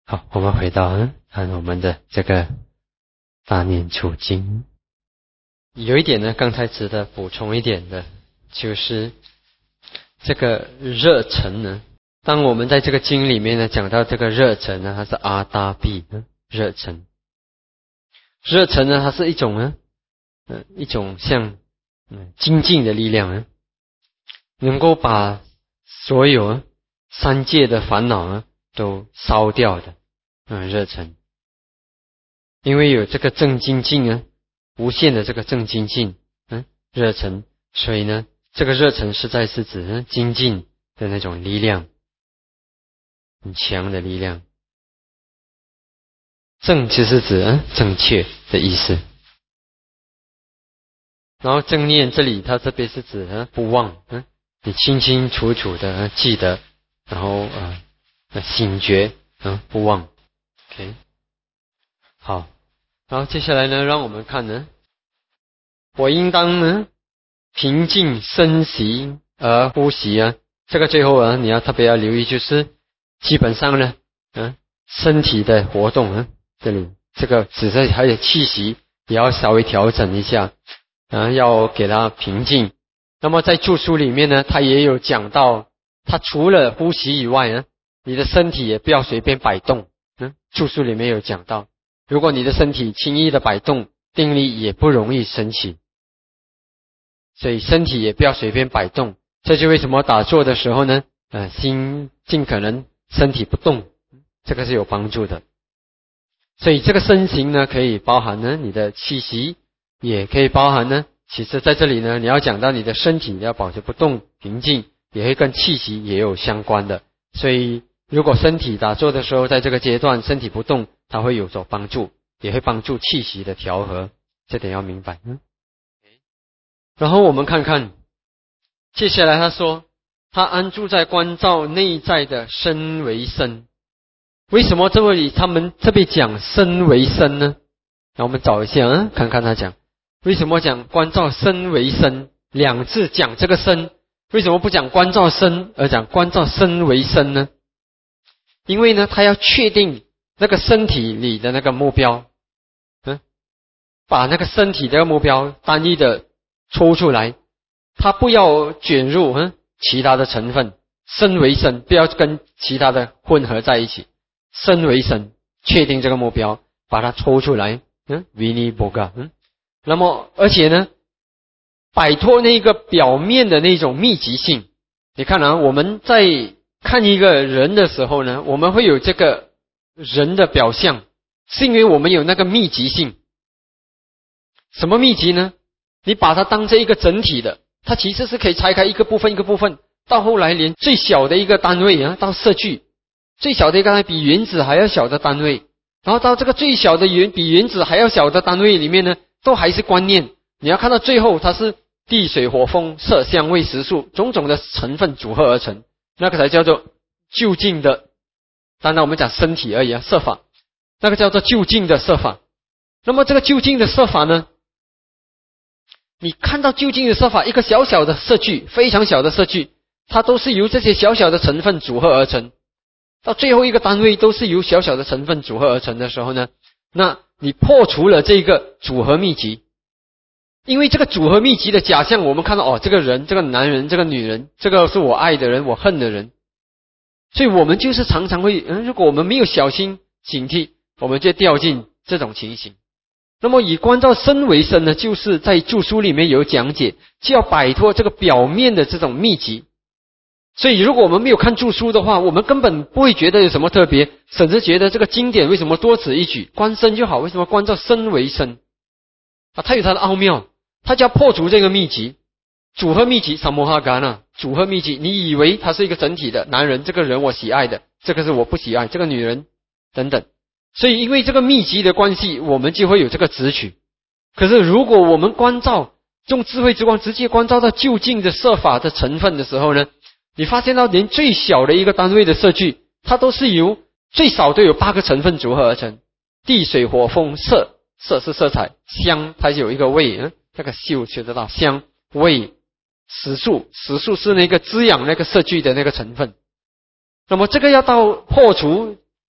好，我们回到看我们的这个大念处经。有一点呢，刚才值得补充一点的，就是这个热忱呢。当我们在这个经里面呢讲到这个热忱呢，它是阿达毗热忱。热忱呢，它是一种一种像精进的力量能够把所有三界的烦恼都烧掉的热忱。因为有这个正精进无限的这个正精进热忱，所以呢这个热忱实在是指精进的那种力量，很强的力量。正其实指正确的意思，然后正念这里它这边是指不忘你清清楚楚的记得，然后醒觉不忘。 OK， 好，然后接下来呢让我们看我应当平静身息而呼吸这个最后你要特别要留意，就是基本上呢身体的活动这里这个只是还有气息也要稍微调整一下要给它平静。那么在著书里面呢，它也有讲到，它除了呼吸以外你的身体也不要随便摆动著书里面有讲到，如果你的身体轻易的摆动，定力也不容易升起，所以身体也不要随便摆动。这就为什么打坐的时候呢心尽可能身体不动，这个是有帮助的。所以这个身形呢可以包含你的气息，也可以包含其实在这里呢你要讲到你的身体要保持不动平静，也会跟气息也有相关的。所以如果身体打坐的时候在这个阶段身体不动，它会有所帮助，也会帮助气息的调和，这点要明白然后我们看看接下来他说他安住在关照内在的身为身。为什么这里他们特别讲身为身呢？那我们找一下看看他讲为什么讲关照身为身，两次讲这个身，为什么不讲关照身而讲关照身为身呢？因为呢他要确定那个身体里的那个目标把那个身体的目标单一的抽出来，他不要卷入其他的成分，身为身不要跟其他的混合在一起，身为身确定这个目标，把它抽出来Viniboga 那么而且呢摆脱那个表面的那种密集性。你看我们在看一个人的时候呢，我们会有这个人的表象，是因为我们有那个密集性。什么密集呢？你把它当成一个整体的，它其实是可以拆开一个部分一个部分，到后来连最小的一个单位到色距，最小的一个单位比原子还要小的单位，然后到这个最小的比原子还要小的单位里面呢，都还是观念。你要看到最后它是地水火风色香味食宿种种的成分组合而成，那个才叫做究竟的，当然我们讲身体而已色法，那个叫做究竟的色法。那么这个究竟的色法呢，你看到究竟的色法，一个小小的色距，非常小的色距，它都是由这些小小的成分组合而成，到最后一个单位都是由小小的成分组合而成的时候呢，那你破除了这个组合密集。因为这个组合密集的假象，我们看到这个人这个男人这个女人，这个是我爱的人我恨的人，所以我们就是常常会如果我们没有小心警惕，我们就掉进这种情形。那么以关照身为身呢，就是在著书里面有讲解，就要摆脱这个表面的这种密集。所以如果我们没有看著书的话，我们根本不会觉得有什么特别，甚至觉得这个经典为什么多此一举，观身就好，为什么关照身为身它有它的奥妙，它就要破除这个密集，组合密集samohagana，组合密集，你以为它是一个整体的，男人这个人我喜爱的，这个是我不喜爱，这个女人等等。所以因为这个密集的关系，我们就会有这个执取。可是如果我们关照用智慧之光直接关照到究竟的色法的成分的时候呢，你发现到连最小的一个单位的色距，它都是由最少都有8个成分组合而成，地水火风色，色是色彩，香它有一个味那个嗅觉得到香味，食宿是那个滋养那个色距的那个成分。那么这个要到破除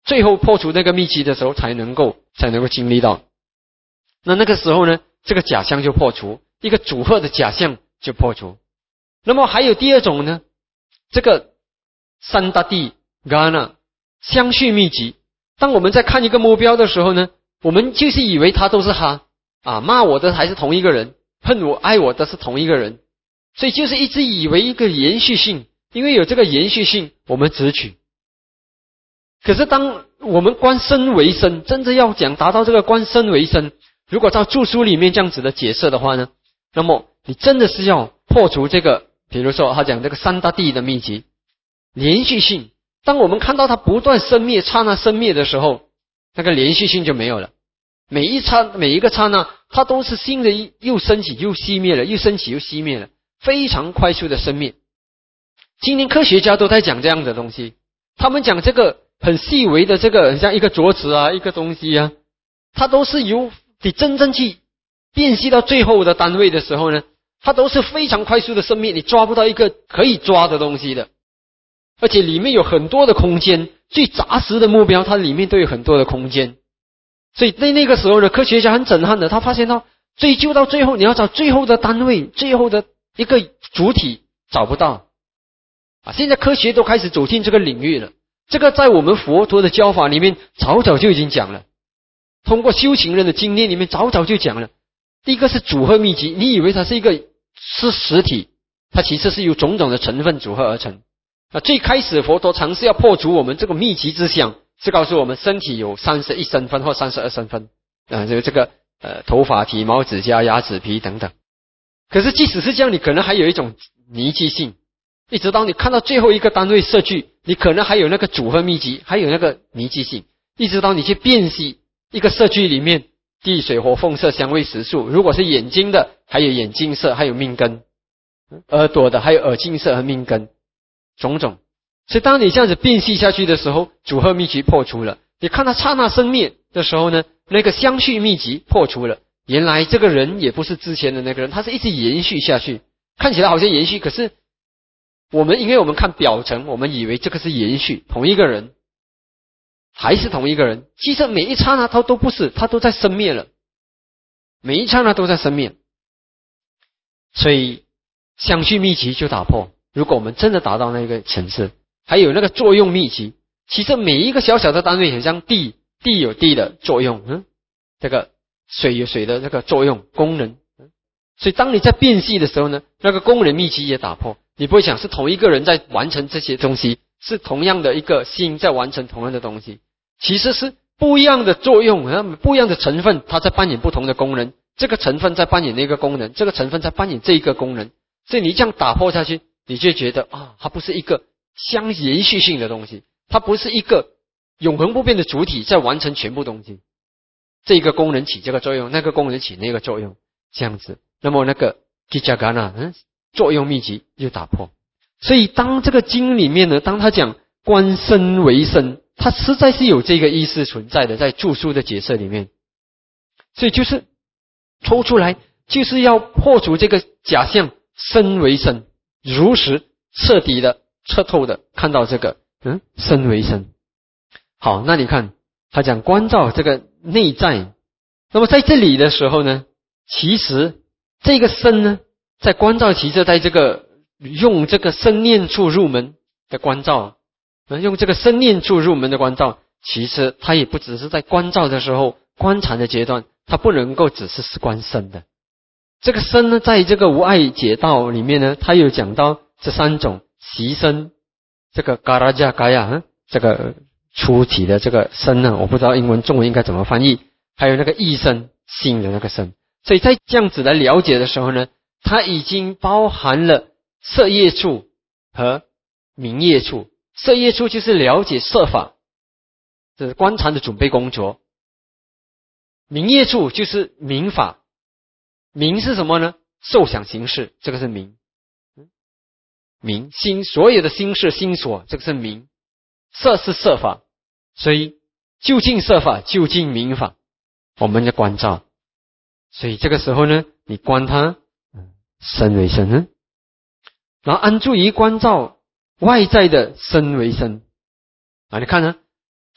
最后破除那个秘籍的时候才能够经历到。那个时候呢，这个假象就破除，一个组合的假象就破除。那么还有第二种呢，这个三大地 Gana 相续秘籍。当我们在看一个目标的时候呢，我们就是以为他都是他骂我的还是同一个人，恨我爱我的是同一个人，所以就是一直以为一个延续性，因为有这个延续性我们直取。可是当我们观身为身，真正要讲达到这个观身为身，如果照注书里面这样子的解释的话呢，那么你真的是要破除这个，比如说他讲这个三大地的秘籍连续性。当我们看到它不断生灭，刹那生灭的时候，那个连续性就没有了。每一个刹那，它都是新的又升起又熄灭了，又升起又熄灭了，非常快速的生灭。今天科学家都在讲这样的东西，他们讲这个很细微的这个，像一个镯子一个东西它都是由你真正去辨析到最后的单位的时候呢，它都是非常快速的生灭，你抓不到一个可以抓的东西的。而且里面有很多的空间，最扎实的目标它里面都有很多的空间。所以在那个时候呢，科学家很震撼的，他发现到追究到最后，你要找最后的单位，最后的一个主体找不到现在科学都开始走进这个领域了。这个在我们佛陀的教法里面早早就已经讲了，通过修行人的经验里面早早就讲了。第一个是组合秘籍，你以为它是一个是实体，它其实是由种种的成分组合而成。最开始佛陀尝试要破除我们这个秘籍之想，是告诉我们身体有31身分或32身分就这个头发、体毛、指甲、牙齿、皮等等。可是即使是这样，你可能还有一种泥迹性，一直到你看到最后一个单位摄具，你可能还有那个组合秘籍，还有那个泥迹性，一直到你去辨析一个摄具里面地水火风色香味食宿，如果是眼睛的还有眼睛色，还有命根，耳朵的还有耳镜色和命根，种种。所以当你这样子辨析下去的时候，组合秘籍破除了，你看到刹那生灭的时候呢，那个相续秘籍破除了，原来这个人也不是之前的那个人，他是一直延续下去，看起来好像延续，可是因为我们看表层，我们以为这个是延续，同一个人还是同一个人，其实每一刹那他都不是，他都在生灭了，每一刹那都在生灭。所以相续秘籍就打破，如果我们真的达到那个层次。还有那个作用秘籍，其实每一个小小的单位很像地有地的作用这个水有水的这个作用功能所以当你在辨析的时候呢，那个功能秘籍也打破，你不会想是同一个人在完成这些东西，是同样的一个心在完成同样的东西，其实是不一样的作用不一样的成分，它在扮演不同的功能，这个成分在扮演那个功能，这个成分在扮演这一个功能。所以你这样打破下去，你就觉得它不是一个相延续性的东西，它不是一个永恒不变的主体在完成全部东西，这个功能起这个作用，那个功能起那个作用，这样子。那么那个 Gijagana 作用秘籍就打破。所以当这个经里面呢，当他讲观身为身，它实在是有这个意思存在的，在注疏的解释里面。所以就是抽出来，就是要破除这个假象，身为身，如实彻底的彻透的看到这个身为身。好，那你看他讲关照这个内在，那么在这里的时候呢，其实这个身呢，在关照其实在这个用这个身念处入门的关照，用这个身念处入门的关照，其实它也不只是在关照的时候观禅的阶段，它不能够只是观身的。这个身呢，在这个无碍解道里面呢，它有讲到这三种习身，这个 Garaja Gaya 这个出体的这个身呢，我不知道英文中文应该怎么翻译，还有那个意身心的那个身。所以在这样子来了解的时候呢，它已经包含了色业处和明业处。色业处就是了解色法，这是观禅的准备工作。明业处就是明法，明是什么呢？受想行识，这个是明。明心，所有的心事心所，这个是明。色是色法，所以究竟色法，究竟明法，我们的关照。所以这个时候呢，你观它身为身然后安住于关照外在的身为身你看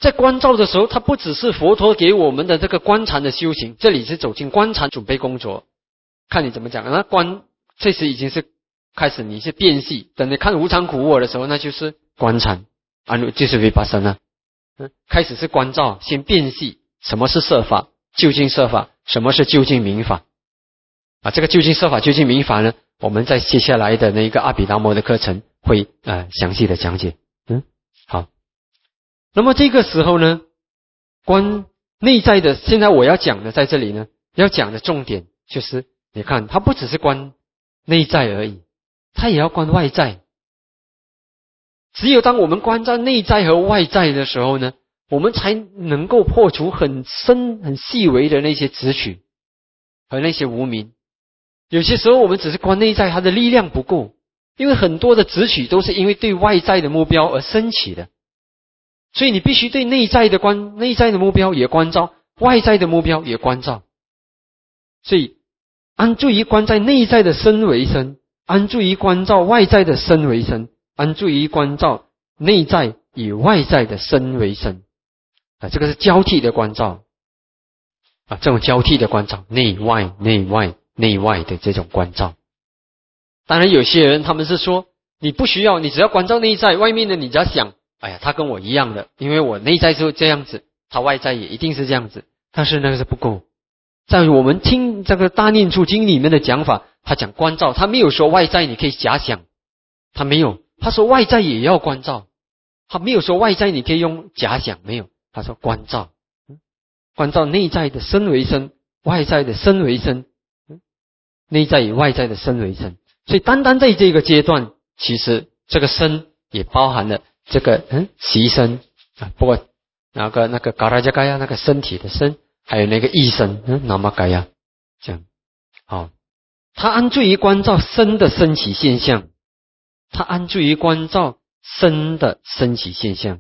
在观照的时候，它不只是佛陀给我们的这个观禅的修行，这里是走进观禅准备工作，看你怎么讲。那观这时已经是开始你是辨析，等你看无常苦我的时候，那就是观禅，就是 vipassana。开始是观照，先辨析什么是色法，究竟色法，什么是究竟明法。这个究竟色法、究竟明法呢，我们在接下来的那个阿毗达摩的课程会详细的讲解。好。那么这个时候呢，观内在的，现在我要讲的在这里呢，要讲的重点就是，你看它不只是观内在而已，它也要观外在。只有当我们观照内在和外在的时候呢，我们才能够破除很深很细微的那些执取和那些无明。有些时候我们只是观内在，它的力量不够，因为很多的执取都是因为对外在的目标而升起的。所以你必须对内在的目标也关照，外在的目标也关照。所以安住于观在内在的身为身，安住于观照外在的身为身，安住于观照内在与外在的身为身。这个是交替的关照。这种交替的关照，内外内外内外的这种关照。当然有些人他们是说，你不需要，你只要关照内在，外面的你只要想，哎呀，他跟我一样的，因为我内在是这样子，他外在也一定是这样子。但是那个是不够。在我们听这个大念处经里面的讲法，他讲关照，他没有说外在你可以假想，他没有，他说外在也要关照，他没有说外在你可以用假想，没有，他说关照，关照内在的身为身，外在的身为身，内在与外在的身为身。所以单单在这个阶段，其实这个身也包含了这个习身不过那个嘎拉加嘎呀，那个身体的身，还有那个意身那么嘎呀，这样好。他安住于关照身的升起现象，他安住于关照身的升起现象，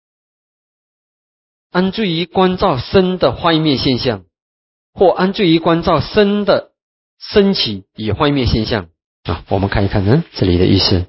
安住于关照身的坏灭现象，或安住于关照身的升起与坏灭现象。我们看一看这里的意思。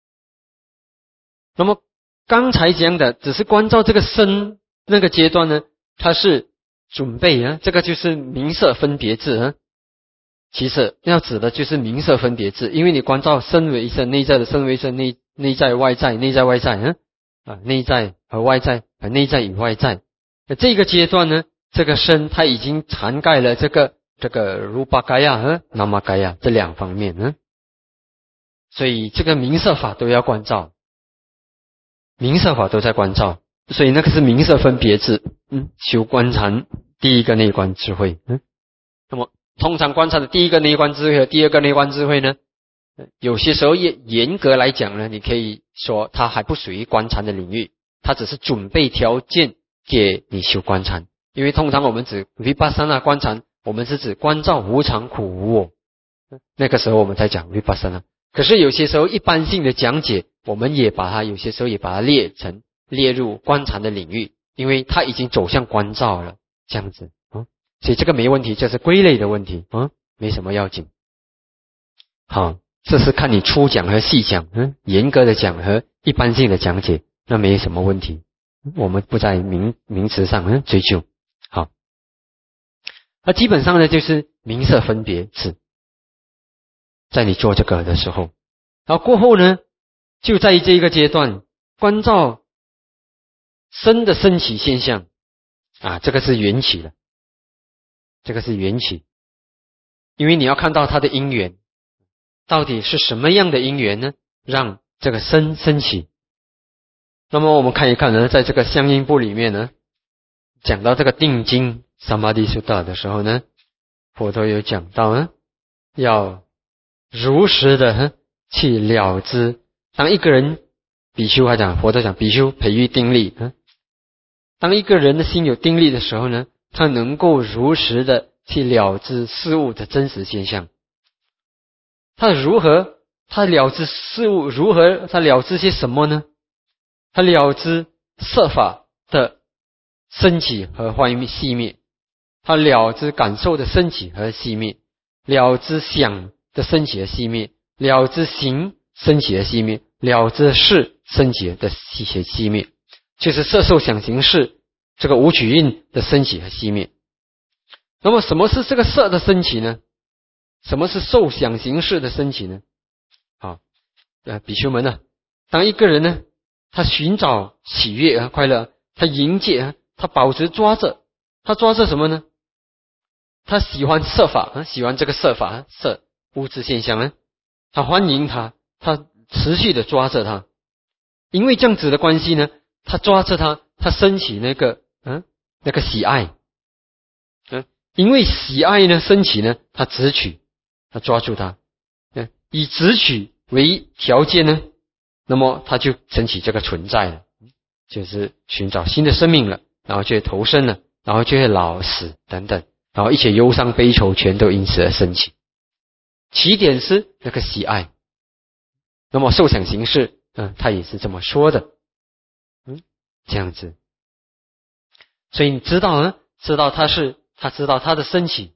那么刚才讲的只是关照这个身那个阶段呢，它是准备这个就是名色分别智其实要指的就是名色分别智，因为你关照身为身，内在的身为身，内在外在，内在外在内在和外在和内在与外在。这个阶段呢，这个身它已经涵盖了这个rupa kaya和nama kaya这两方面所以这个名色法都要关照，名色法都在关照，所以那个是名色分别智修观禅第一个内观智慧那么通常观察的第一个内观智慧和第二个内观智慧呢，有些时候也严格来讲呢，你可以说它还不属于观禅的领域，它只是准备条件给你修观禅。因为通常我们指 vipassana 观禅，我们是指观照无常苦无我，那个时候我们才讲 vipassana。可是有些时候一般性的讲解，我们也把它有些时候也把它列入观禅的领域，因为它已经走向观照了，这样子所以这个没问题，这是归类的问题没什么要紧。好，这是看你粗讲和细讲严格的讲和一般性的讲解，那没什么问题，我们不在名词上追究。好，那基本上呢就是名色分别智，在你做这个的时候，然后过后呢，就在这个阶段关照身的升起现象这个是缘起了，这个是缘起，因为你要看到它的因缘，到底是什么样的因缘呢，让这个身升起。那么我们看一看呢，在这个相应部里面呢，讲到这个定经 Samadhi Sutta 的时候呢，佛陀有讲到要如实的去了知。当一个人比丘还讲，佛陀讲比丘培育定力当一个人的心有定力的时候呢，他能够如实的去了知事物的真实现象。他了知事物如何？他了知些什么呢？他了知色法的升起和熄灭，他了知感受的升起和熄灭，了知想的升起和熄灭，了知行升起和熄灭，了知事升起的熄灭，就是色受想行识这个五取印的升起和熄灭。那么什么是这个色的升起呢？什么是受想行识的升起呢？好，比丘们呢，当一个人呢，他寻找喜悦和快乐，他迎接，他保持抓着，他抓着什么呢？他喜欢色法，喜欢这个色法，色物质现象呢，他欢迎他，他持续的抓着他，因为这样子的关系呢，他抓着他，他升起那个喜爱，因为喜爱呢升起呢，他执取，他抓住他，以执取为条件呢，那么他就升起这个存在了，就是寻找新的生命了，然后就会投生了，然后就会老死等等，然后一切忧伤悲愁全都因此而升起。起点是那个喜爱，那么受想行识，他也是这么说的，这样子。所以你知道呢，他知道他的升起。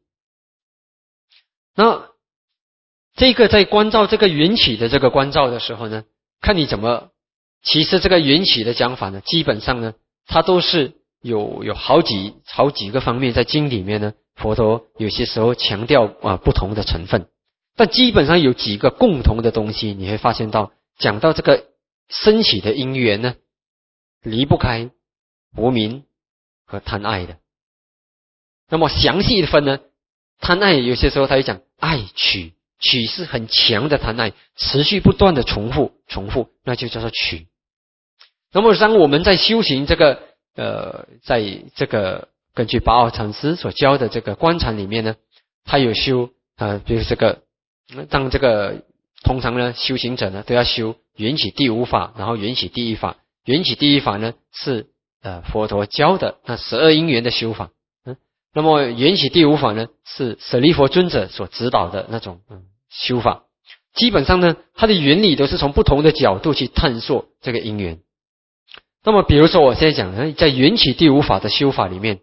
那这个在关照这个缘起的这个关照的时候呢，看你怎么。其实这个缘起的讲法呢，基本上呢，它都是有好几个方面，在经里面呢，佛陀有些时候强调不同的成分，但基本上有几个共同的东西，你会发现到讲到这个升起的因缘呢，离不开无明和贪爱的。那么详细的分呢，贪爱有些时候他会讲爱取是很强的贪爱，持续不断的重复，那就叫做取。那么当我们在修行这个在这个根据八奥禅师所教的这个观禅里面呢，他有修比如这个当这个通常呢修行者呢都要修缘起第五法，然后缘起第一法。缘起第一法呢是佛陀教的那12因缘的修法，那么缘起第五法呢是舍利弗尊者所指导的那种修法。基本上呢它的原理都是从不同的角度去探索这个因缘。那么比如说我现在讲在缘起第五法的修法里面，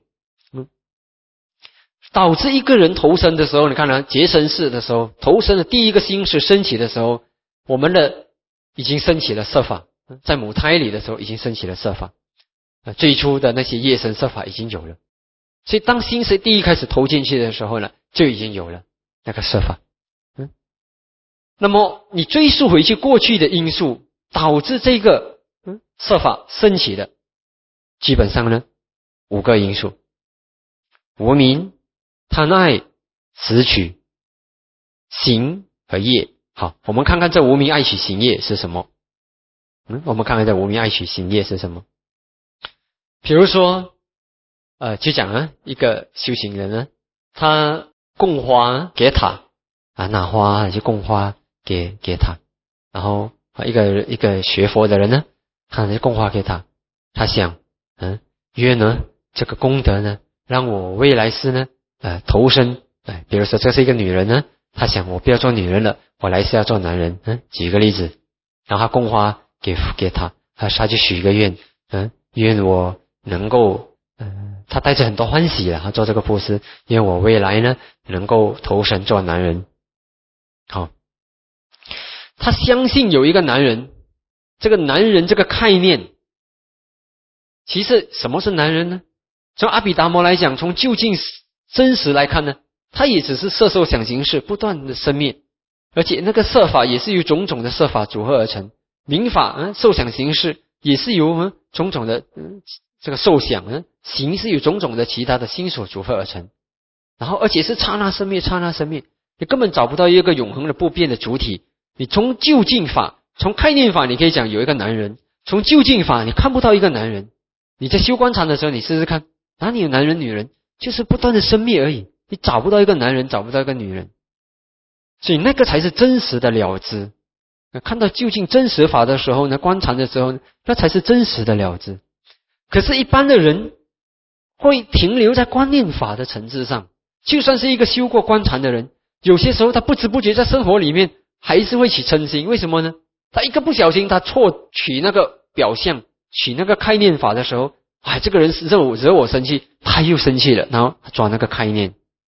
导致一个人投生的时候，你看呢结生世的时候，投生的第一个心识升起的时候，我们的已经升起了色法，在母胎里的时候已经升起了色法，最初的那些业生色法已经有了，所以当心识第一开始投进去的时候呢，就已经有了那个色法。那么你追溯回去过去的因素，导致这个色法升起的，基本上呢5个因素：无明、贪爱、执取、行和业。好，我们看看这无明爱取行业是什么。我们看看这无明爱取行业是什么。比如说就讲一个修行人呢，他供花给塔拿花就供花给他，然后一个学佛的人呢，他就供花给他，他想约呢这个功德呢让我未来世呢投身，比如说这是一个女人呢，她想我不要做女人了，我来世要做男人。举个例子，然后他供花给他，他就许一个愿，愿我能够他带着很多欢喜了，他做这个布施，愿我未来呢能够投身做男人。好，他相信有一个男人，这个男人这个概念，其实什么是男人呢？从阿毗达摩来讲，从究竟真实来看呢，它也只是色受想行识不断的生灭，而且那个色法也是由种种的色法组合而成，名法受想行识也是由种种的这个受想行是由种种的其他的心所组合而成，然后而且是刹那生灭，刹那生灭，你根本找不到一个永恒的不变的主体。你从究竟法，从概念法，你可以讲有一个男人；从究竟法，你看不到一个男人。你在修观禅的时候，你试试看，哪里有男人女人？就是不断的生灭而已，你找不到一个男人，找不到一个女人。所以那个才是真实的了知。看到究竟真实法的时候呢，观禅的时候呢，那才是真实的了知。可是一般的人会停留在观念法的层次上，就算是一个修过观禅的人，有些时候他不知不觉在生活里面还是会起嗔心。为什么呢？他一个不小心，他错取那个表象，取那个概念法的时候，这个人惹我生气，他又生气了，然后他抓那个概念，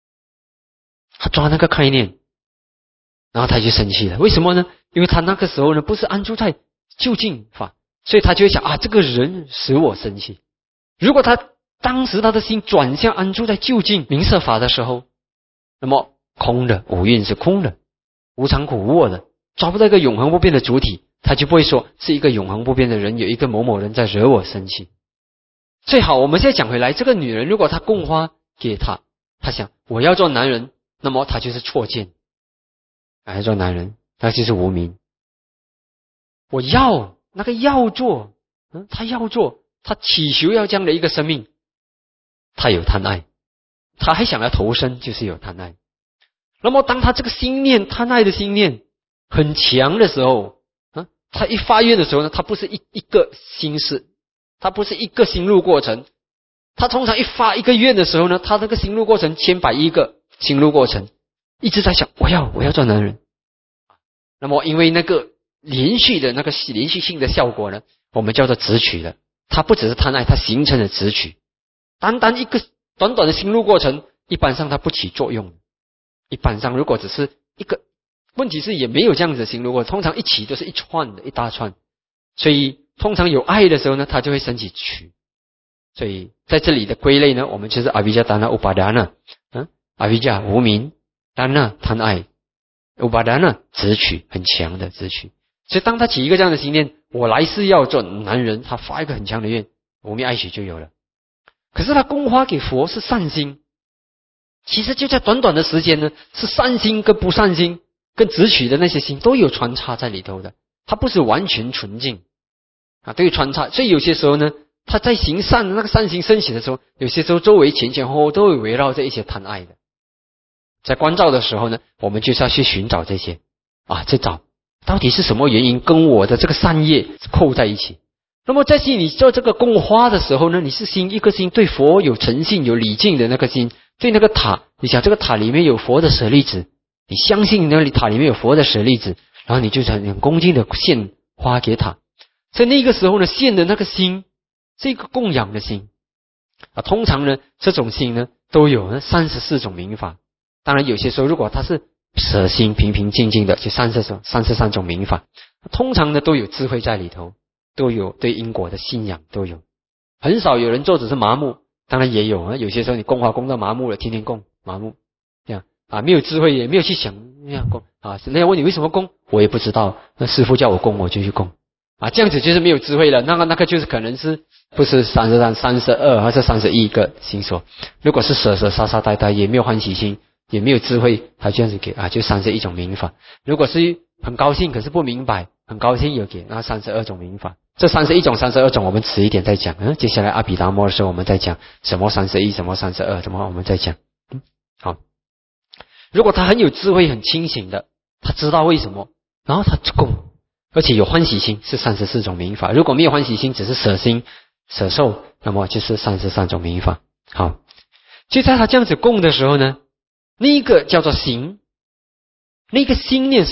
然后他就生气了。为什么呢？因为他那个时候呢不是安住在究竟法，所以他就会想这个人使我生气。如果他当时他的心转向安住在究竟明色法的时候，那么空的五蕴是空的，无常苦无我的，抓不到一个永恒不变的主体，他就不会说是一个永恒不变的人，有一个某某人在惹我生气。最好我们现在讲回来，这个女人如果她供花给他，她想我要做男人，那么她就是错见，要做男人，她就是无明。我要那个要做，他要做，他祈求要这样的一个生命，他有贪爱，他还想要投身，就是有贪爱。那么当他这个心念贪爱的心念很强的时候，他一发愿的时候呢，他不是一个心事，他不是一个心路过程，他通常一发一个愿的时候呢，他这个心路过程千百亿个心路过程，一直在想我要做男人。那么因为那个连续的那个连续性的效果呢，我们叫做执取的，它不只是贪爱，它形成了执取。单单一个短短的心路过程，一般上它不起作用。一般上如果只是一个，问题是也没有这样子的心路过程，通常一起都是一串的一大串，所以通常有爱的时候呢，它就会升起取。所以在这里的归类呢，我们就是阿维迦达那乌巴达那，阿维迦无明，达那贪爱，乌巴达那执取，很强的执取。所以当他起一个这样的心念，我来世要做男人，他发一个很强的愿，无明爱取就有了。可是他供花给佛是善心，其实就在短短的时间呢，是善心跟不善心跟执取的那些心都有穿插在里头的，它不是完全纯净都有穿插。所以有些时候呢，他在行善的那个善心升起的时候，有些时候周围前前后后都会围绕着一些贪爱的。在观照的时候呢，我们就是要去寻找这些去找到底是什么原因跟我的这个善业扣在一起。那么在你做这个供花的时候呢，你是一个心对佛有诚信有礼敬的那个心，对那个塔，你想这个塔里面有佛的舍利子，你相信那里塔里面有佛的舍利子，然后你就很恭敬的献花给塔。在那个时候呢，献的那个心是一个供养的心通常呢这种心呢都有34种名法。当然有些时候如果它是舍心平平静静的，就33种名法，通常呢都有智慧在里头，都有对因果的信仰都有。很少有人做只是麻木，当然也有有些时候你供花供到麻木了，天天供麻木这样没有智慧，也没有去想那样供人家问你为什么供，我也不知道，那师父叫我供我就去供这样子就是没有智慧了。那个就是可能是不是33、32还是31个心所。如果是傻傻呆呆，也没有欢喜心，也没有智慧，他这样子给就31种名法。如果是很高兴可是不明白，很高兴有给那32种名法。这31种32种我们迟一点再讲接下来阿毗达摩的时候我们再讲什么31什么32什么我们再讲好。如果他很有智慧很清醒的，他知道为什么，然后他供，而且有欢喜心是34种名法。如果没有欢喜心，只是舍心舍受，那么就是33种名法。好，就在他这样子供的时候呢，那一个叫做行，那个心念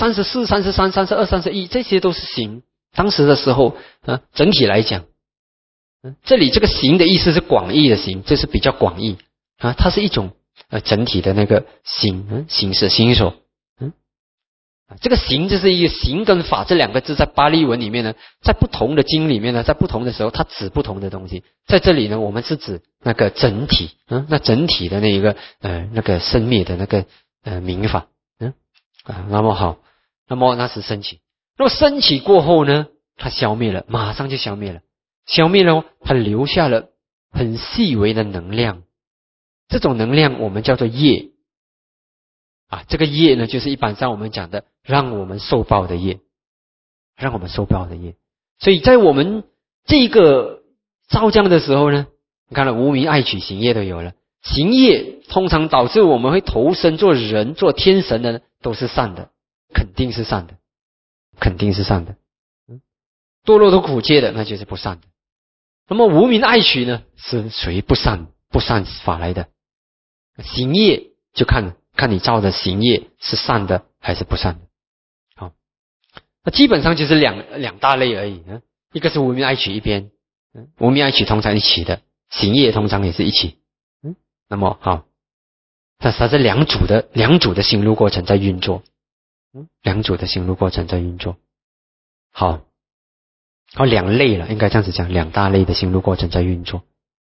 34、33、32、31这些都是行。当时的时候整体来讲这里这个行的意思是广义的行，这是比较广义它是一种整体的那个行行是行手这个行就是一个行跟法这两个字在巴利文里面呢，在不同的经里面呢，在不同的时候它指不同的东西。在这里呢，我们是指那个整体那整体的那一个那个生灭的那个名法那么好，那么那是升起。那么升起过后呢，它消灭了，马上就消灭了。消灭了它留下了很细微的能量，这种能量我们叫做业这个业呢，就是一般上我们讲的让我们受报的业，让我们受报的业。所以在我们这个造降的时候呢，你看了无明爱取行业都有了。行业通常导致我们会投身做人做天神的都是善的，肯定是善的，肯定是善的堕落的苦界的那就是不善的。那么无明爱取呢，是属于不善法来的。行业就看你造的行业是善的还是不善的。好，那基本上就是两大类而已一个是无明爱取一边无明爱取通常一起的，行业通常也是一起那么好，但是它是两组的心路过程在运作两组的心路过程在运作。好两类了，应该这样子讲，两大类的心路过程在运作。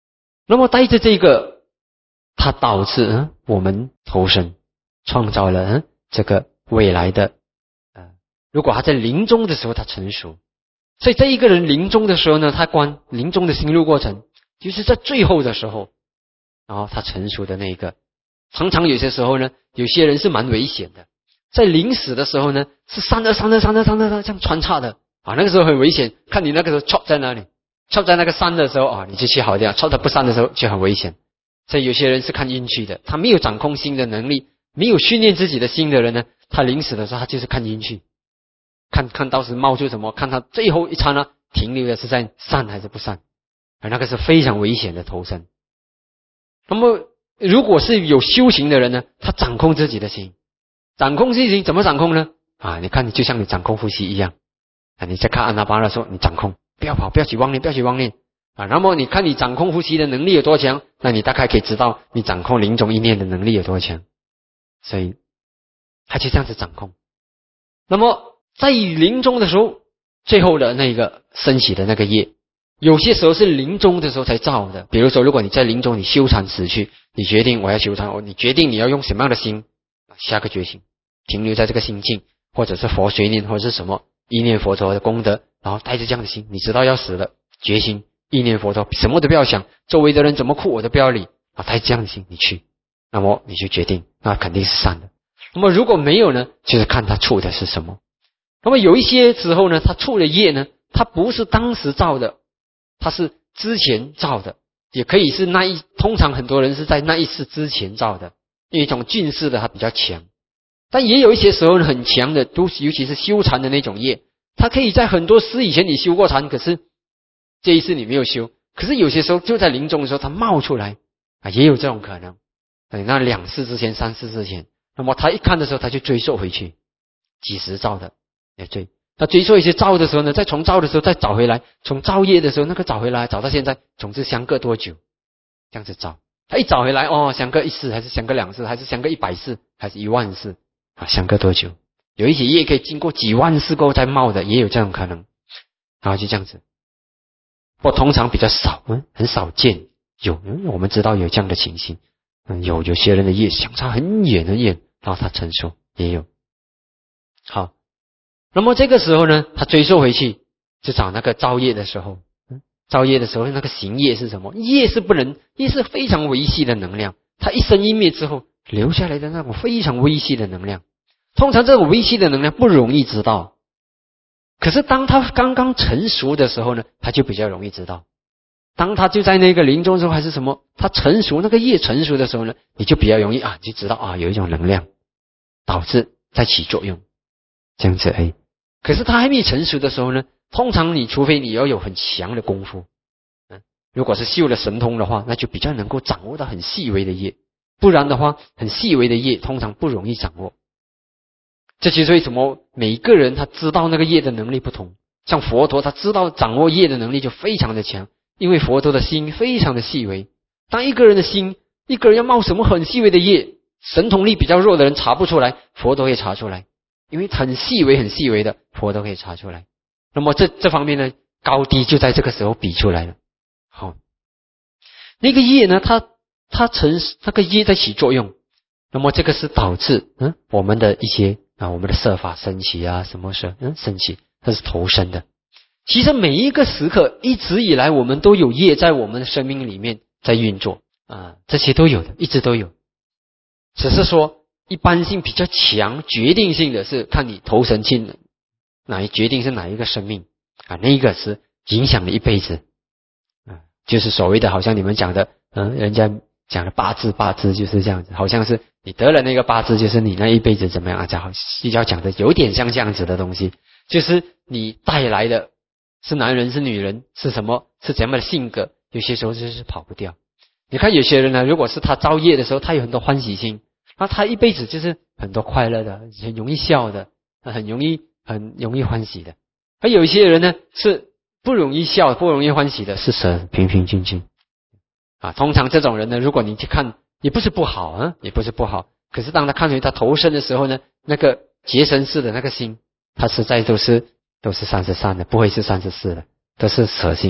那么带着这个，它导致我们投生，创造了这个未来的如果他在临终的时候他成熟，所以这一个人临终的时候呢，他临终的心路过程，就是在最后的时候，然后他成熟的那一个。常常有些时候呢，有些人是蛮危险的，在临死的时候呢，是3这样穿插的啊，那个时候很危险。看你那个时候 chop 在哪里 ，chop 在那个3的时候啊，你就去好掉；chop 在不3的时候就很危险。所以有些人是看运气的，他没有掌控心的能力，没有训练自己的心的人呢，他临死的时候他就是看运气，看到时冒出什么，看他最后一刹那停留的是在善还是不善，而那个是非常危险的投生。那么如果是有修行的人呢，他掌控自己的心，掌控自己心怎么掌控呢？啊，你看你就像你掌控呼吸一样啊，你在看阿那巴的时候，你掌控，不要跑，不要去妄念，不要去妄念啊。那么你看你掌控呼吸的能力有多强，那你大概可以知道你掌控临终一念的能力有多强。所以他就这样子掌控。那么在临终的时候，最后的那个升起的那个业，有些时候是临终的时候才造的。比如说，如果你在临终你修禅死去，你决定我要修禅，你决定你要用什么样的心，下个决心，停留在这个心境，或者是佛随念，或者是什么意念佛陀的功德，然后带着这样的心，你知道要死了，决心意念佛陀，什么都不要想，周围的人怎么哭我都不要理啊，带着这样的心你去，那么你就决定，那肯定是善的。那么如果没有呢，就是看他触的是什么。那么有一些时候呢，他触的业呢，他不是当时造的，他是之前造的，也可以是通常很多人是在那一世之前造的，因为一种俊世的他比较强。但也有一些时候很强的，尤其是修禅的那种业，他可以在很多世以前你修过禅，可是这一世你没有修，可是有些时候就在临终的时候他冒出来啊，也有这种可能。那2世之前3世之前，那么他一看的时候他就追溯回去，几时造的也追。他追溯一些造的时候呢，再从造的时候再找回来，从造业的时候那个找回来，找到现在，总之相隔多久，这样子找。他一找回来相隔1世，还是相隔2世，还是相隔100世，还是10000世啊？相隔多久？有一些业可以经过几万世过后才冒的，也有这种可能。然后就这样子，不过通常比较少，很少见。我们知道有这样的情形，有些人的业相差很远很远，然后他成熟也有。好。那么这个时候呢，他追溯回去，就找那个造业的时候，造业的时候那个行业是什么？业是非常微细的能量，它一生一灭之后留下来的那种非常微细的能量。通常这种微细的能量不容易知道，可是当他刚刚成熟的时候呢，他就比较容易知道。当他就在那个临终的时候还是什么，他成熟那个业成熟的时候呢，你就比较容易就知道有一种能量导致在起作用，这样子而已。可是他还没成熟的时候呢，通常你除非你要有很强的功夫，如果是修了神通的话，那就比较能够掌握到很细微的业，不然的话很细微的业通常不容易掌握。这就是为什么每一个人他知道那个业的能力不同。像佛陀他知道掌握业的能力就非常的强，因为佛陀的心非常的细微。当一个人要冒什么很细微的业，神通力比较弱的人查不出来，佛陀会查出来，因为很细微的佛都可以查出来。那么这方面呢，高低就在这个时候比出来了。好，那个业呢，它那个业在起作用，那么这个是导致我们的一些我们的色法升起什么是升起，它是投生的。其实每一个时刻一直以来我们都有业在我们的生命里面在运作这些都有的，一直都有，只是说一般性比较强，决定性的是看你投生去决定是哪一个生命那一个是影响了一辈子就是所谓的好像你们讲的人家讲的八字就是这样子，好像是你得了那个八字就是你那一辈子怎么样要讲的有点像这样子的东西，就是你带来的是男人是女人是什么是怎样的性格，有些时候就是跑不掉。你看有些人呢，如果是他造业的时候他有很多欢喜心，那他一辈子就是很多快乐的，很容易笑的，很容易欢喜的。而有一些人呢是不容易笑不容易欢喜的，是平平静静通常这种人呢，如果你去看也不是不好也不是不好，可是当他看回他投生的时候呢，那个结生式的那个心，他实在都是33的，不会是34的，都是舍心的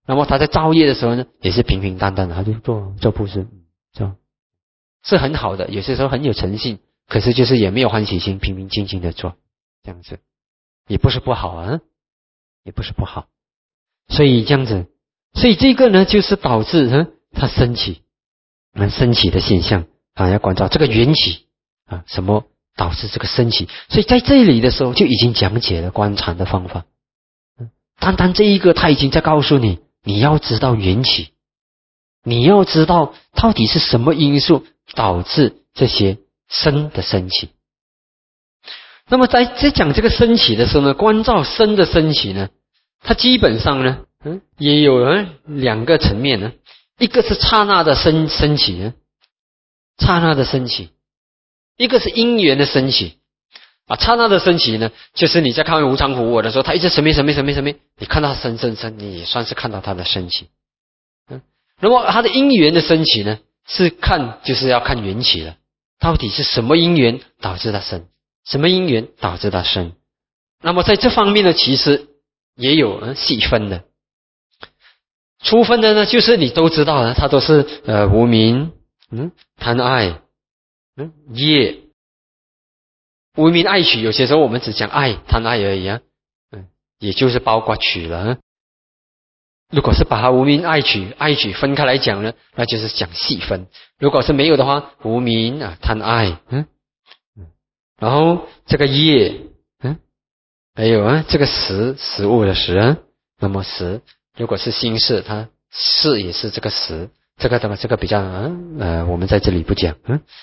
那么他在造业的时候呢，也是平平淡淡的，他就做布施，做是很好的，有些时候很有诚信，可是就是也没有欢喜心，平平静静的做，这样子也不是不好啊，也不是不好。所以这样子，所以这个呢，就是导致它升起的现象啊，要关照这个缘起啊，什么导致这个升起。所以在这里的时候就已经讲解了观禅的方法。单单这一个，他已经在告诉你，你要知道缘起，你要知道到底是什么因素导致这些生的升起。那么在讲这个升起的时候呢，关照生的升起呢，它基本上呢，也有两个层面呢，一个是刹那的升起呢，刹那的升起，一个是因缘的升起。啊，刹那的升起呢，就是你在看无常苦我的时候，它一直生灭，你看到它生，你也算是看到它的升起。那么它的因缘的升起呢，就是要看缘起了，到底是什么因缘导致它生，什么因缘导致它生。那么在这方面呢，其实也有细分的。粗分的呢，就是你都知道的，它都是无明、贪爱、业。无明爱取，有些时候我们只讲爱贪爱而已啊，也就是包括取了。如果是把它无明爱取分开来讲呢，那就是讲细分。如果是没有的话，无明啊贪爱，然后这个业，还有这个食物的食，那么食如果是心事，它事也是这个食，这个比较我们在这里不讲，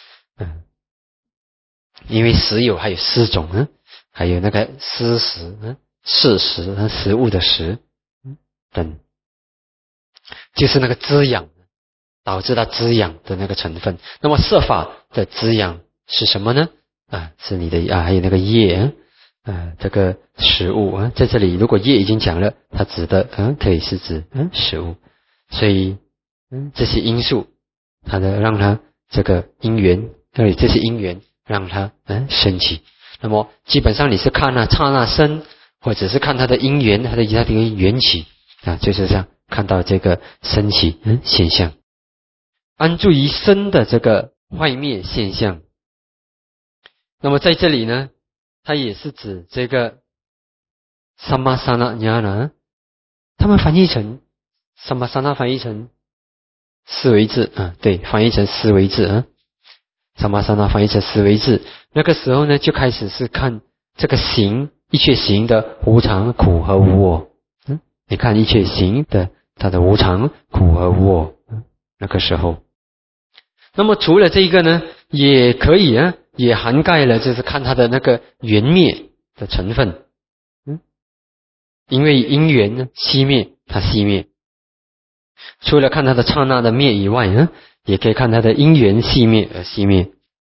因为食有还有四种还有那个施食、事食、食物的食等，就是那个滋养导致它滋养的那个成分。那么色法的滋养是什么呢？是你的还有那个业这个食物在这里如果业已经讲了，它指的可以是指食物。所以这些因素它的让它这个因缘，这些因缘让它升起。那么基本上你是看刹那生，或者是看它的因缘，它的缘起就是这样看到这个升起现象，安住于生的这个坏灭现象。那么在这里呢，它也是指这个萨玛萨那尼呢，他们翻译成萨玛萨那翻译成思维智对，翻译成思维智萨玛萨那翻译成思维智。那个时候呢，就开始是看这个行，一切行的无常、苦和无我。你看一切行的它的无常、苦和无我。那个时候，那么除了这个呢，也可以也涵盖了，就是看它的那个缘灭的成分。因为因缘呢熄灭，它熄灭。除了看它的刹那的灭以外也可以看它的因缘熄灭而熄灭。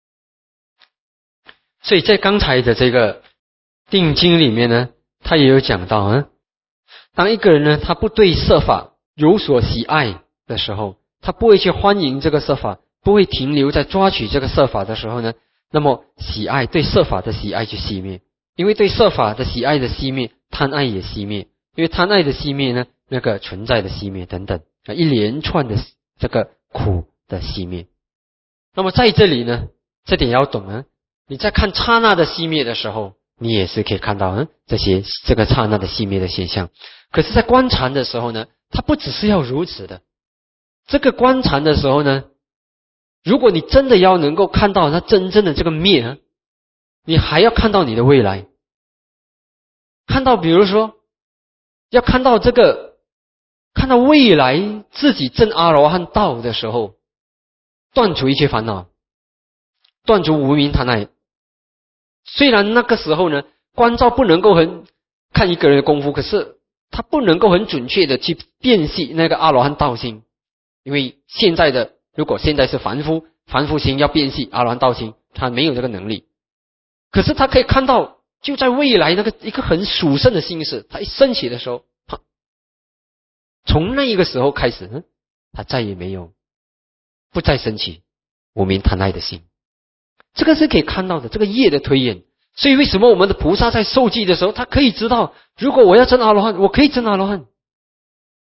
所以在刚才的这个定经里面呢，他也有讲到当一个人呢，他不对色法有所喜爱的时候，他不会去欢迎这个色法，不会停留在抓取这个色法的时候呢，那么喜爱对色法的喜爱就熄灭。因为对色法的喜爱的熄灭，贪爱也熄灭。因为贪爱的熄灭呢，那个存在的熄灭等等一连串的这个苦的熄灭。那么在这里呢，这点要懂你在看刹那的熄灭的时候，你也是可以看到这个刹那的熄灭的现象。可是在观禅的时候呢，它不只是要如此的。这个观禅的时候呢，如果你真的要能够看到它真正的这个灭你还要看到你的未来，看到比如说要看到看到未来自己证阿罗汉道的时候，断除一切烦恼，断除无明贪爱。虽然那个时候呢，观照不能够看一个人的功夫，可是他不能够很准确的去辨析那个阿罗汉道心。因为如果现在是凡夫心要辨析阿罗汉道心，他没有这个能力。可是他可以看到，就在未来那个一个很殊胜的心事，他一升起的时候，从那一个时候开始他再也不再升起无明贪爱的心。这个是可以看到的，这个业的推演。所以为什么我们的菩萨在受记的时候，他可以知道，如果我要证阿罗汉，我可以证阿罗汉。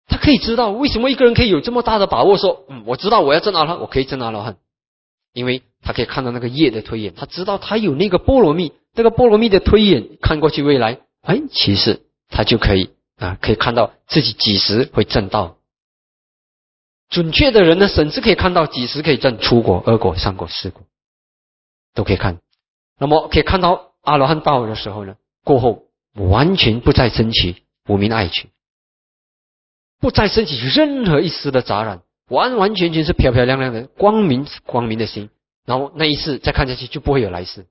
他可以知道为什么一个人可以有这么大的把握说，我知道我要证阿罗汉，我可以证阿罗汉，因为他可以看到那个业的推演，他知道他有那个波罗蜜，那个波罗蜜的推演，看过去未来，其实他就可以可以看到自己几时会证到。准确的人呢，甚至可以看到几时可以证初果、二果、三果、四果，都可以看。那么可以看到阿罗汉道的时候呢，过后完全不再升起无明爱取，不再升起任何一丝的杂染，完完全全是漂漂亮亮的光明的心，然后那一世再看下去就不会有来世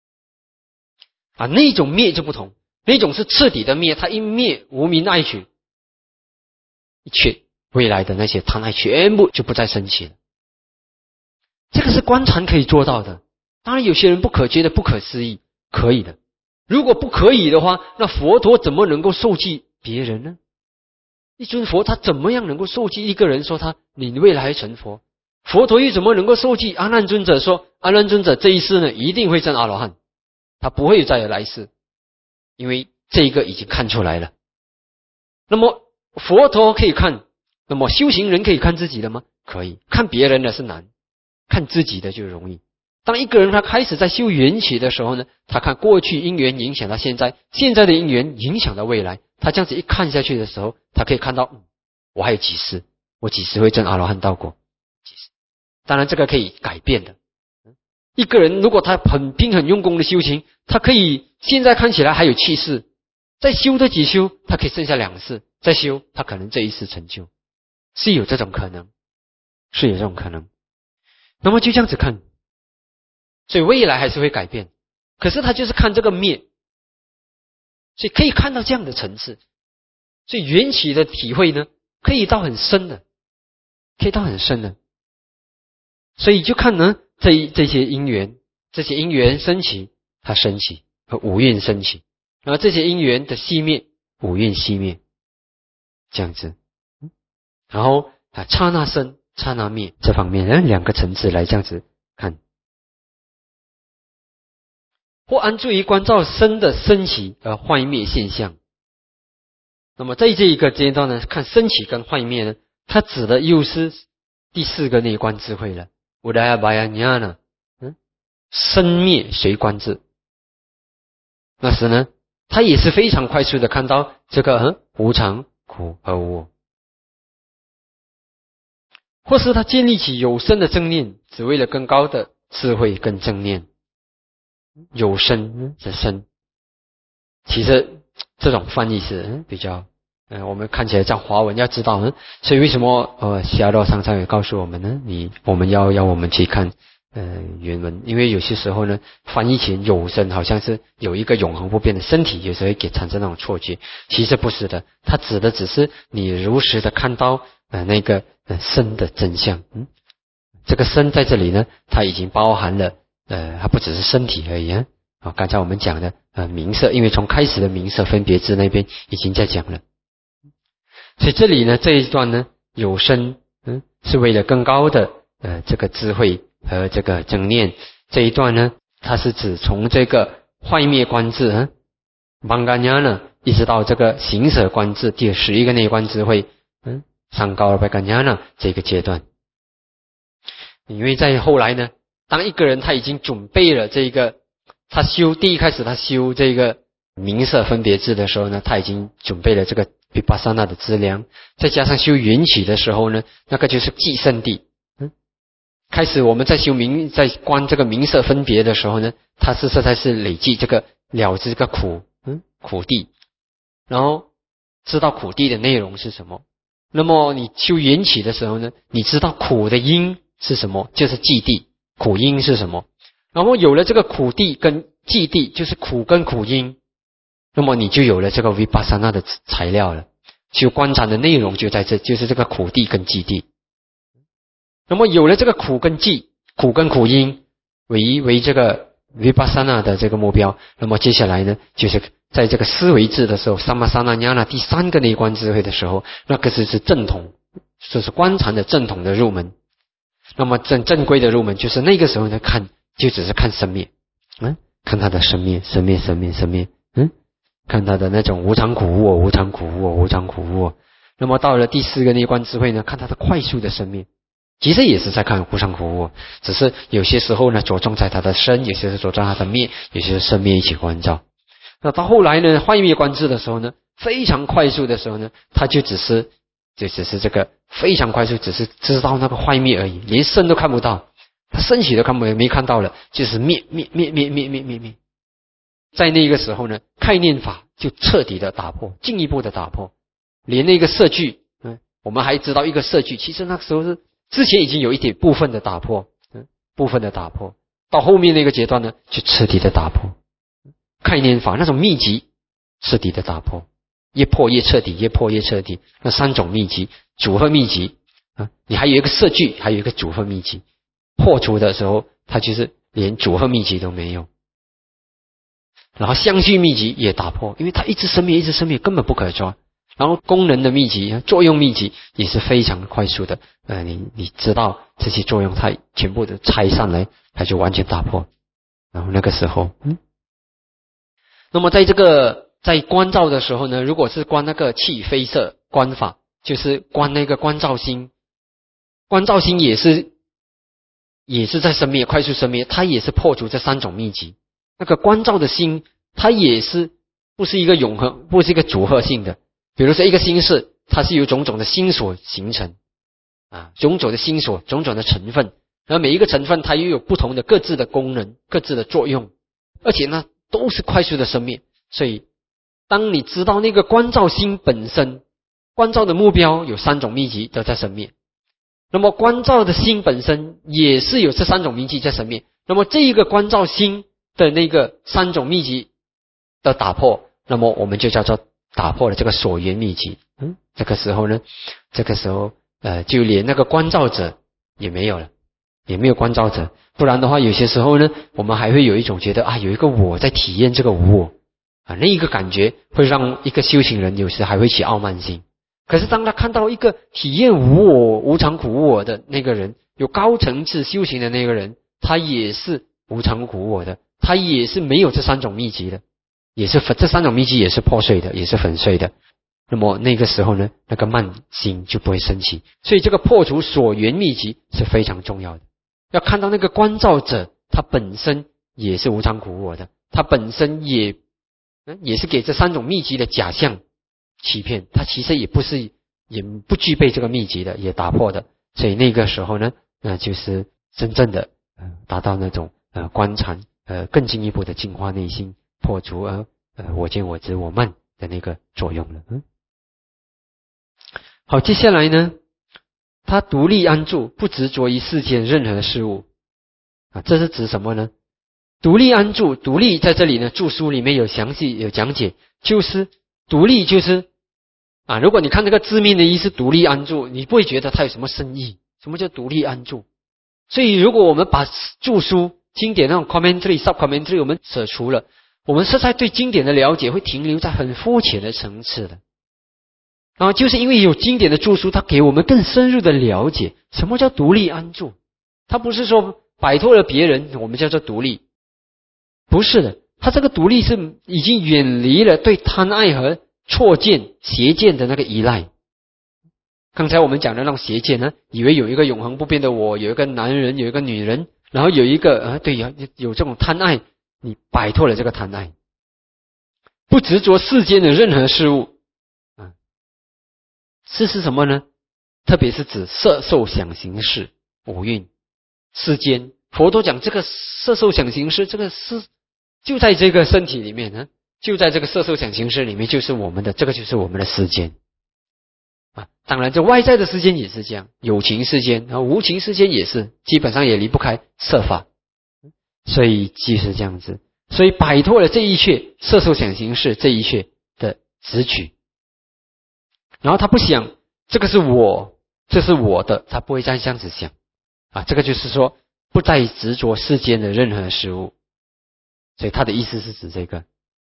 那种灭就不同，那种是彻底的灭，它一灭无明爱取，一切未来的那些贪爱全部就不再升起了。这个是观禅可以做到的。当然有些人不可觉得不可思议，可以的。如果不可以的话，那佛陀怎么能够受记别人呢？一尊佛他怎么样能够受记一个人说你未来成佛？佛陀又怎么能够受记阿难尊者说阿难尊者这一世呢一定会证阿罗汉，他不会再有来世，因为这一个已经看出来了。那么佛陀可以看，那么修行人可以看自己的吗？可以。看别人的是难，看自己的就容易。当一个人他开始在修缘起的时候呢，他看过去因缘影响到现在，现在的因缘影响到未来，他这样子一看下去的时候，他可以看到我还有几时，我几时会证阿罗汉道果，几时。当然这个可以改变的。一个人如果他很拼很用功的修行，他可以现在看起来还有7世，再修多几修他可以剩下2世，再修他可能这一世成就，是有这种可能，是有这种可能。那么就这样子看，所以未来还是会改变，可是他就是看这个灭，所以可以看到这样的层次。所以缘起的体会呢，可以到很深的，可以到很深的。所以就看呢这些因缘升起，它升起和五蕴升起，然后这些因缘的熄灭，五蕴熄灭，这样子。然后刹那生刹那灭，这方面2个层次来这样子看。或安住于观照身的升起而坏灭现象。那么在这一个阶段呢，看升起跟坏灭呢，它指的又是第4个内观智慧了。Udaya Bhayanyana，生灭随观智。那时呢，他也是非常快速的看到这个无常、苦和无我。或是他建立起有生的正念，只为了更高的智慧跟正念。有生的生，其实这种翻译是比较我们看起来像华文，要知道所以为什么西阿罗常常也告诉我们呢？我们要我们去看原文，因为有些时候呢，翻译成有生好像是有一个永恒不变的身体，有时候会给产生那种错觉，其实不是的，它指的只是你如实的看到那个生的真相。这个生在这里呢，它已经包含了它不只是身体而已刚才我们讲的名色，因为从开始的名色分别智那边已经在讲了。所以这里呢，这一段呢，有生是为了更高的这个智慧和这个正念。这一段呢，它是指从这个坏灭观智Bhanganyana 一直到这个行舍观智第11个内观智慧Sankalpanyana 这个阶段。因为在后来呢，当一个人他已经准备了这个，他第一开始他修这个名色分别智的时候呢，他已经准备了这个Vipassana 的资粮，再加上修缘起的时候呢，那个就是寄圣地。开始我们在在观这个名色分别的时候呢，它是实在是累积这个了知这个苦地，然后知道苦地的内容是什么。那么你修缘起的时候呢，你知道苦的因是什么，就是寂地，苦因是什么。然后有了这个苦地跟寂地，就是苦跟苦因，那么你就有了这个 Vipassana 的材料了。修观察的内容就在这，就是这个苦地跟寂地。那么有了这个苦跟寂，苦跟苦因为这个 Vipassana 的这个目标，那么接下来呢，就是在这个思维智的时候 Samasana 第3个内观智慧的时候，那个是正统，就是观禅的正统的入门。那么正规的入门就是那个时候呢，看就只是看生灭，看它的生灭，看它的那种无常苦无我，无常苦无我，无常苦无我。 那么到了第4个内观智慧呢，看它的快速的生灭，其实也是在看无常苦无我，只是有些时候呢着重在它的生，有些是着重它的灭，有些是生灭一起关照。那到后来呢，坏灭观智的时候呢，非常快速的时候呢，它就只是这个非常快速，只是知道那个坏灭而已，连生都看不到，它升起都没看到了，就是灭。在那个时候呢，概念法就彻底的打破，进一步的打破，连那个色句，我们还知道一个色句，其实那个时候是之前已经有一点部分的打破，到后面那个阶段呢，就彻底的打破概念法那种密集，彻底的打破，越破越彻底，越破越彻底。那3种密集，组合密集你还有一个色句，还有一个组合密集，破除的时候，它就是连组合密集都没有。然后相续密集也打破，因为它一直生灭，根本不可抓。然后功能的密集、作用密集也是非常快速的，你知道这些作用，它全部的拆上来，它就完全打破。然后那个时候，那么在观照的时候呢，如果是观那个气非色观法，就是观那个观照心，观照心也是在生灭，快速生灭，它也是破除这3种密集。那个观照的心，它也是不是一个永恒，不是一个组合性的。比如说一个心识，它是由种种的心所形成种种的心所，种种的成分，然后每一个成分它又有不同的各自的功能，各自的作用，而且呢都是快速的生灭。所以当你知道那个观照心本身，观照的目标有3种密集都在生灭，那么观照的心本身也是有这3种密集在生灭，那么这一个观照心的那个3种密集的打破，那么我们就叫做打破了这个所缘密集。这个时候呢，就连那个观照者也没有了，也没有观照者。不然的话，有些时候呢，我们还会有一种觉得有一个我在体验这个无我那一个感觉会让一个修行人有时还会起傲慢心。可是当他看到一个体验无我、无常苦无我的那个人，有高层次修行的那个人，他也是无常苦无我的，他也是没有这3种密集的，也是这3种密集也是破碎的，也是粉碎的。那么那个时候呢，那个慢心就不会升起。所以这个破除所缘密集是非常重要的。要看到那个观照者，他本身也是无常苦无我的，他本身也是给这3种密集的假象欺骗，他其实也不具备这个密集的，也打破的。所以那个时候呢，那就是真正的达到那种观禅更进一步的净化内心，破除我见我执我慢的那个作用了。好，接下来呢，他独立安住，不执着于世间任何事物这是指什么呢？独立安住，独立在这里呢，注书里面有详细有讲解，就是独立就是如果你看这个字面的意思，独立安住，你不会觉得它有什么深意。什么叫独立安住？所以如果我们把注书经典那种 commentary sub commentary 我们舍除了，我们实在对经典的了解会停留在很肤浅的层次的。然后就是因为有经典的注书，它给我们更深入的了解什么叫独立安住。它不是说摆脱了别人我们叫做独立，不是的，它这个独立是已经远离了对贪爱和错见邪见的那个依赖。刚才我们讲的那种邪见呢，以为有一个永恒不变的我，有一个男人，有一个女人，然后有一个有这种贪爱，你摆脱了这个贪爱，不执着世间的任何事物是什么呢？特别是指色受想行识五蕴世间。佛陀讲这个色受想行识，这个是就在这个身体里面呢，就在这个色受想行识里面，就是我们的这个就是我们的世间当然这外在的世间也是这样，有情世间无情世间也是，基本上也离不开色法。所以就是这样子，所以摆脱了这一切色受想行识这一切的执取，然后他不想这个是我，这是我的，他不会再这样子想这个就是说不再执着世间的任何事物。所以他的意思是指这个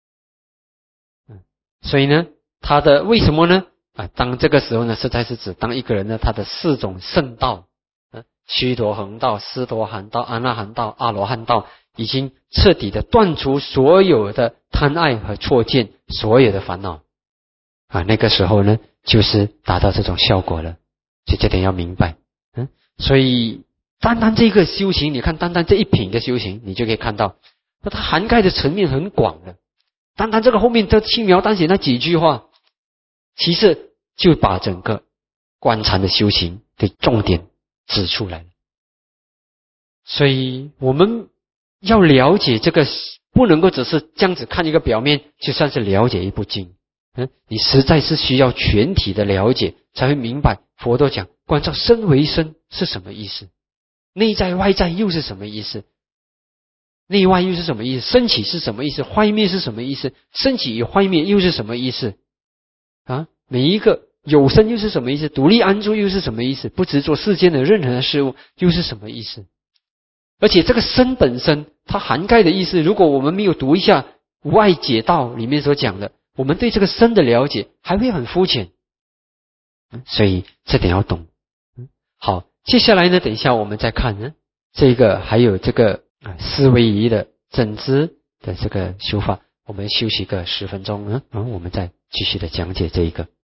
所以呢他的为什么呢当这个时候呢，实在是指当一个人呢，他的4种圣道须陀洹道、斯陀含道、阿那含道、阿罗汉道已经彻底的断除所有的贪爱和错见，所有的烦恼那个时候呢， 就是达到这种效果了。所以这点要明白。所以单单这个修行，你看单单这一品的修行，你就可以看到，那它涵盖的层面很广的。单单这个后面的轻描淡写那几句话，其实就把整个观禅的修行的重点指出来了。所以我们要了解这个，不能够只是这样子看一个表面，就算是了解一部经。你实在是需要全体的了解，才会明白佛陀讲观照身为身是什么意思，内在外在又是什么意思，内外又是什么意思，升起是什么意思，坏灭是什么意思，升起与坏灭又是什么意思每一个有生又是什么意思，独立安住又是什么意思，不执着世间的任何事物又是什么意思。而且这个身本身它涵盖的意思，如果我们没有读一下无碍解道里面所讲的，我们对这个身的了解还会很肤浅。所以这点要懂。好，接下来呢，等一下我们再看这个还有这个思维仪的整知的这个修法，我们休息个10分钟我们再继续的讲解这一个。